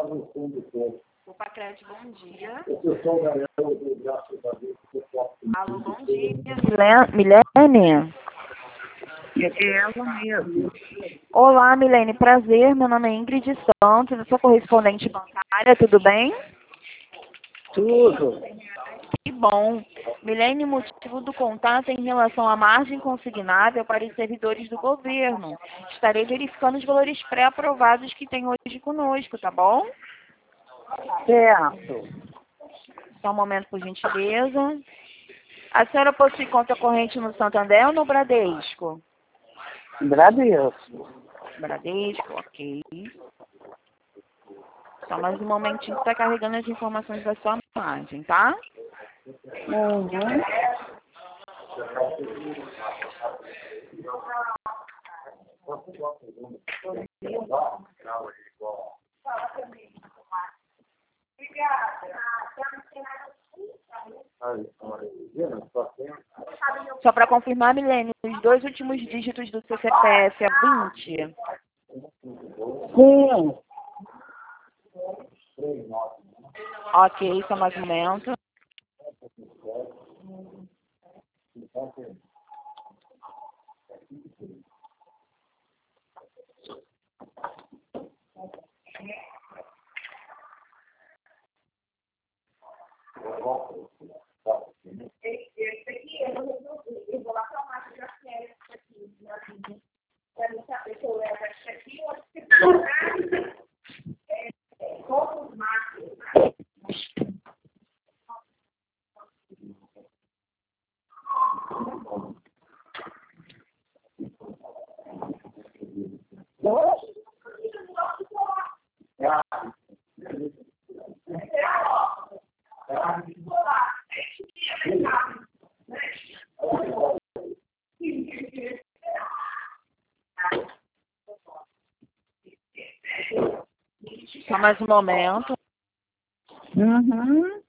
Opa, Crédito, bom dia. Eu sou o Gabriel, graças a Deus. Alô, bom dia. Milene? É ela mesmo. Olá, Milene, prazer. Meu nome é Ingrid Santos, eu sou correspondente bancária, tudo bem? Tudo. Que bom. Milene, motivo do contato é em relação à margem consignável para os servidores do governo. Estarei verificando os valores pré-aprovados que tem hoje conosco, tá bom? Certo. Só um momento, por gentileza. A senhora possui conta corrente no Santander ou no Bradesco? Bradesco. Bradesco, ok. Só mais um momentinho que está carregando as informações da sua margem, tá? Uhum. Só para confirmar, Milene, os dois últimos dígitos do seu CPF é 20? Sim. Ok, só mais um momento. Só mais um momento. Uhum.